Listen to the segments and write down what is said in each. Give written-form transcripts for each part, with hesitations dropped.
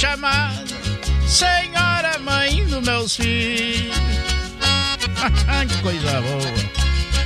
chamada senhora mãe dos meus filhos. Que coisa boa.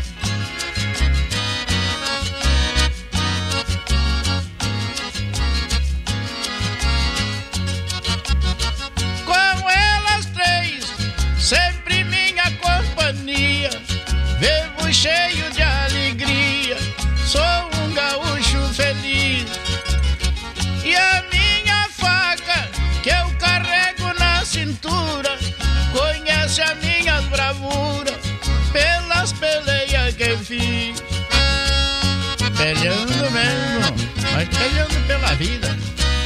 Com elas três, sempre minha companhia, vivo cheio de alegria, sou um gaúcho feliz. E a minha faca que eu carrego na cintura conhece as minhas bravuras pelas peleias que fiz. Peleando mesmo, mas peleando pela vida.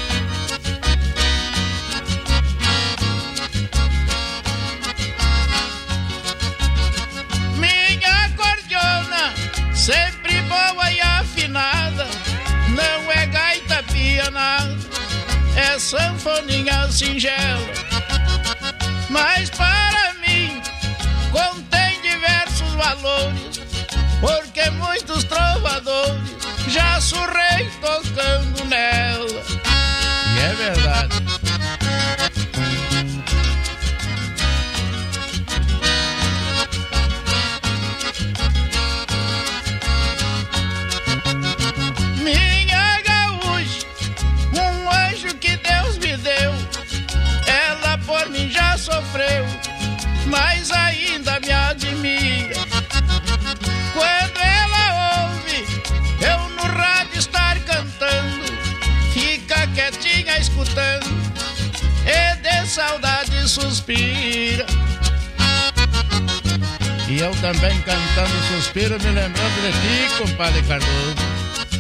Minha cordiona, sempre boa e afinada, não é gaita pianada, é sanfoninha singela. Mas para mim contém diversos valores, porque muitos trovadores já surrei tocando nela. E é verdade. Minha gaúcha, um anjo que Deus me deu, ela por mim já sofreu, mas ainda me admira. Quando ela ouve eu no rádio estar cantando, fica quietinha escutando e de saudade suspira. E eu também cantando suspiro, me lembrando de ti, compadre Cardoso.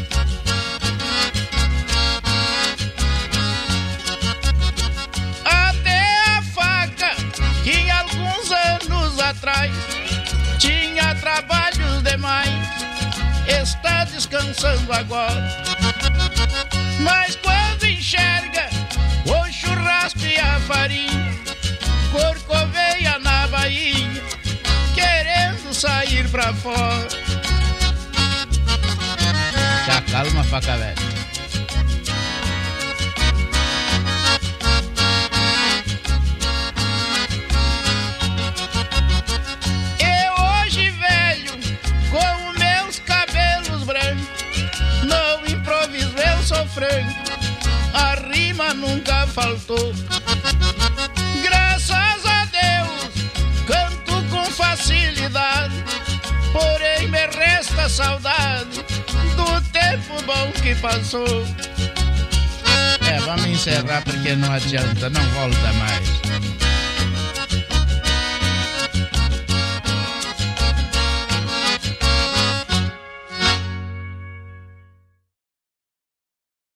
Que em alguns anos atrás tinha trabalhos demais, está descansando agora. Mas quando enxerga o churrasco e a farinha, Corcoveia na Bahia, querendo sair pra fora. Se acalma, faca velha. A rima nunca faltou. Graças a Deus canto com facilidade, porém me resta saudade do tempo bom que passou. Vamos encerrar porque não adianta, não volta mais.